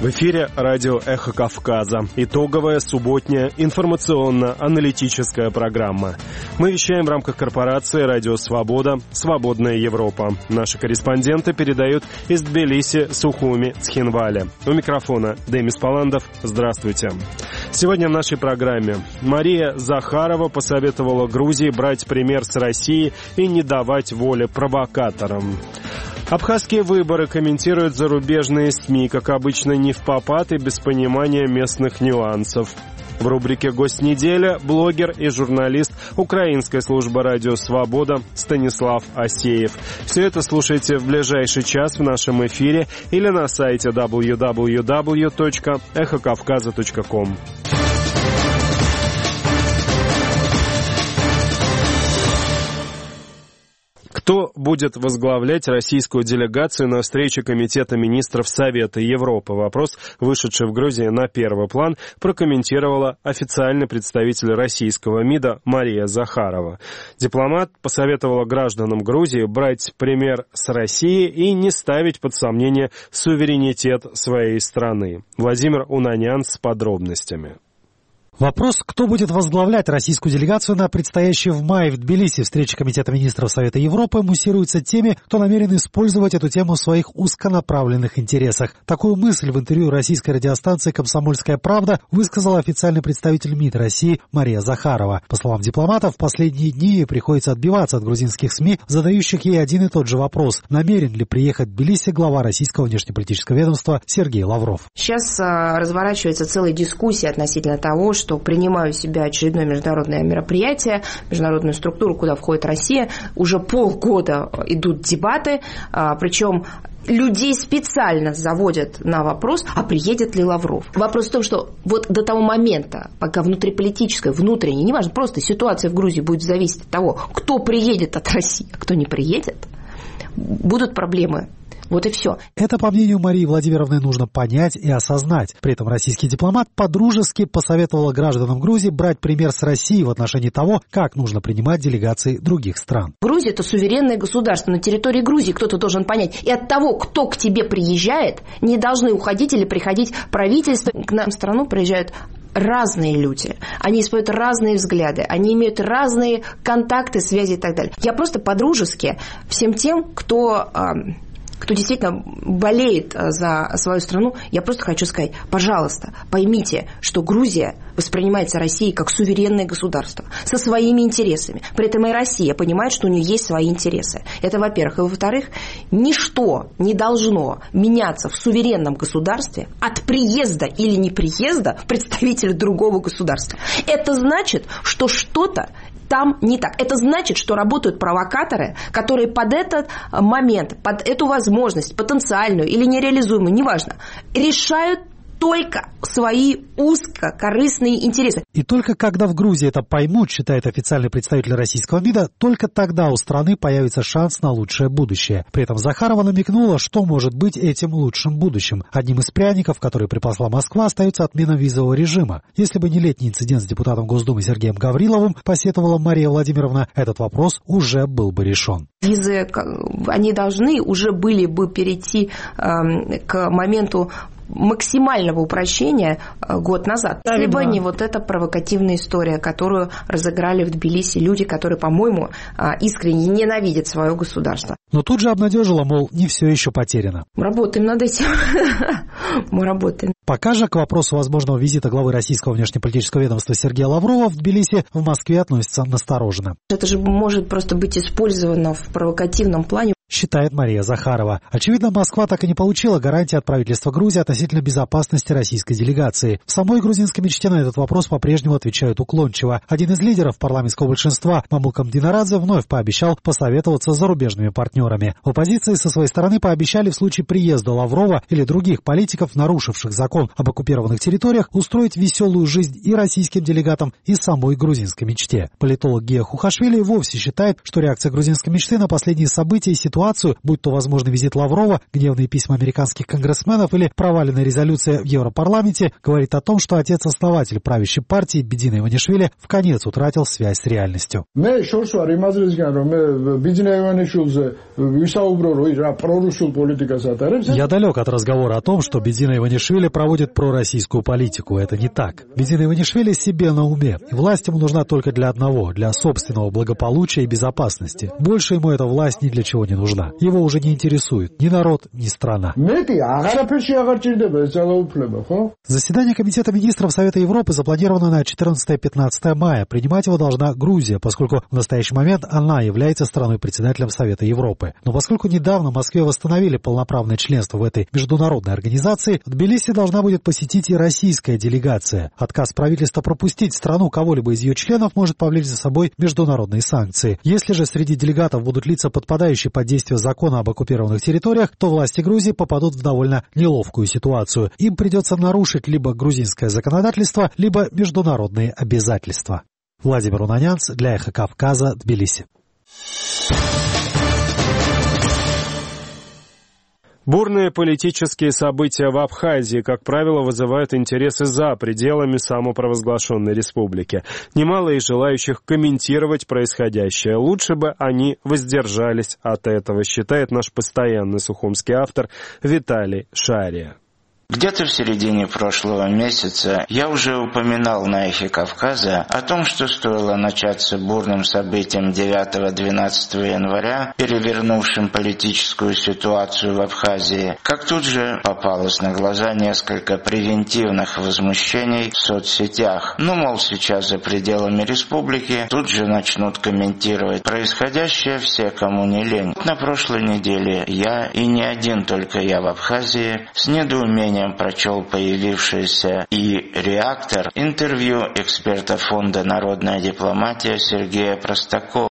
В эфире радио «Эхо Кавказа». Итоговая субботняя информационно-аналитическая программа. Мы вещаем в рамках корпорации «Радио Свобода. Свободная Европа». Наши корреспонденты передают из Тбилиси, Сухуми, Цхинвали. У микрофона Демис Паландов. Здравствуйте. Сегодня в нашей программе Мария Захарова посоветовала Грузии брать пример с России и не давать воли провокаторам. Абхазские выборы комментируют зарубежные СМИ, как обычно, не впопад и без понимания местных нюансов. В рубрике «Гость недели» блогер и журналист Украинской службы «Радио Свобода» Станислав Асеев. Все это слушайте в ближайший час в нашем эфире или на сайте www.эхокавказа.ком. Кто будет возглавлять российскую делегацию на встрече Комитета министров Совета Европы? Вопрос, вышедший в Грузии на первый план, прокомментировала официальный представитель российского МИДа Мария Захарова. Дипломат посоветовала гражданам Грузии брать пример с России и не ставить под сомнение суверенитет своей страны. Владимир Унанян с подробностями. Вопрос, кто будет возглавлять российскую делегацию на предстоящей в мае в Тбилиси встрече Комитета министров Совета Европы, муссируется теми, кто намерен использовать эту тему в своих узконаправленных интересах. Такую мысль в интервью российской радиостанции «Комсомольская правда» высказала официальный представитель МИД России Мария Захарова. По словам дипломата, в последние дни ей приходится отбиваться от грузинских СМИ, задающих ей один и тот же вопрос: намерен ли приехать в Тбилиси глава российского внешнеполитического ведомства Сергей Лавров. Сейчас разворачивается целая дискуссия относительно того, что принимаю в себя очередное международное мероприятие, международную структуру, куда входит Россия. Уже полгода идут дебаты, причем людей специально заводят на вопрос, а приедет ли Лавров. Вопрос в том, что вот до того момента, пока внутриполитическое, внутреннее, неважно, просто ситуация в Грузии будет зависеть от того, кто приедет от России, а кто не приедет, будут проблемы. Вот и все. Это, по мнению Марии Владимировны, нужно понять и осознать. При этом российский дипломат подружески посоветовал гражданам Грузии брать пример с России в отношении того, как нужно принимать делегации других стран. Грузия – это суверенное государство. На территории Грузии кто-то должен понять. И от того, кто к тебе приезжает, не должны уходить или приходить правительства. К нам в страну приезжают разные люди, они исповедуют разные взгляды, они имеют разные контакты, связи и так далее. Я просто по-дружески всем тем, кто действительно болеет за свою страну, я просто хочу сказать, пожалуйста, поймите, что Грузия воспринимается Россией как суверенное государство со своими интересами. При этом и Россия понимает, что у нее есть свои интересы. Это, во-первых. И, во-вторых, ничто не должно меняться в суверенном государстве от приезда или неприезда представителя другого государства. Это значит, что что-то там не так. Это значит, что работают провокаторы, которые под этот момент, под эту возможность, потенциальную или нереализуемую, неважно, решают только свои узкокорыстные интересы. И только когда в Грузии это поймут, считает официальный представитель российского МИДа, только тогда у страны появится шанс на лучшее будущее. При этом Захарова намекнула, что может быть этим лучшим будущим. Одним из пряников, который припасла Москва, остается отмена визового режима. Если бы не летний инцидент с депутатом Госдумы Сергеем Гавриловым, посетовала Мария Владимировна, этот вопрос уже был бы решен. Визы, они должны уже были бы перейти к моменту максимального упрощения год назад. Если бы не вот эта провокативная история, которую разыграли в Тбилиси люди, которые, по-моему, искренне ненавидят свое государство. Но тут же обнадежила, мол, не все еще потеряно. Мы работаем над этим. Мы работаем. Пока же к вопросу возможного визита главы российского внешнеполитического ведомства Сергея Лаврова в Тбилиси в Москве относятся настороженно. Это же может просто быть использовано в провокативном плане. Считает Мария Захарова. Очевидно, Москва так и не получила гарантии от правительства Грузии относительно безопасности российской делегации. В самой грузинской мечте на этот вопрос по-прежнему отвечают уклончиво. Один из лидеров парламентского большинства, Мамулкам Динарадзе, вновь пообещал посоветоваться с зарубежными партнерами. В оппозиции со своей стороны пообещали в случае приезда Лаврова или других политиков, нарушивших закон об оккупированных территориях, устроить веселую жизнь и российским делегатам, и самой грузинской мечте. Политолог Гия Хухашвили вовсе считает, что реакция грузинской мечты на последние события и ситуации ситуацию, будь то возможный визит Лаврова, гневные письма американских конгрессменов или проваленная резолюция в Европарламенте, говорит о том, что отец-основатель правящей партии Бидзина Иванишвили вконец утратил связь с реальностью. Я далек от разговора о том, что Бидзина Иванишвили проводит пророссийскую политику. Это не так. Бидзина Иванишвили себе на уме. И власть ему нужна только для одного, для собственного благополучия и безопасности. Больше ему эта власть ни для чего не нужна. Его уже не интересует ни народ, ни страна. Заседание Комитета министров Совета Европы запланировано на 14-15 мая. Принимать его должна Грузия, поскольку в настоящий момент она является страной-председателем Совета Европы. Но поскольку недавно в Москве восстановили полноправное членство в этой международной организации, в Тбилиси должна будет посетить и российская делегация. Отказ правительства пропустить страну кого-либо из ее членов может повлечь за собой международные санкции. Если же среди делегатов будут лица, подпадающие под действие закона об оккупированных территориях, то власти Грузии попадут в довольно неловкую ситуацию. Им придется нарушить либо грузинское законодательство, либо международные обязательства. Владимир Унанянц для Эхо Кавказа, Тбилиси. Бурные политические события в Абхазии, как правило, вызывают интересы за пределами самопровозглашенной республики. Немало и желающих комментировать происходящее. Лучше бы они воздержались от этого, считает наш постоянный сухумский автор Виталий Шария. Где-то в середине прошлого месяца я уже упоминал на Эхе Кавказа о том, что стоило начаться бурным событием 9-12 января, перевернувшим политическую ситуацию в Абхазии, как тут же попалось на глаза несколько превентивных возмущений в соцсетях. Ну, мол, сейчас за пределами республики тут же начнут комментировать происходящее все, кому не лень. На прошлой неделе я, и не один только я в Абхазии, с недоумением прочел появившийся и «Реактор» интервью эксперта фонда «Народная дипломатия» Сергея Простакова.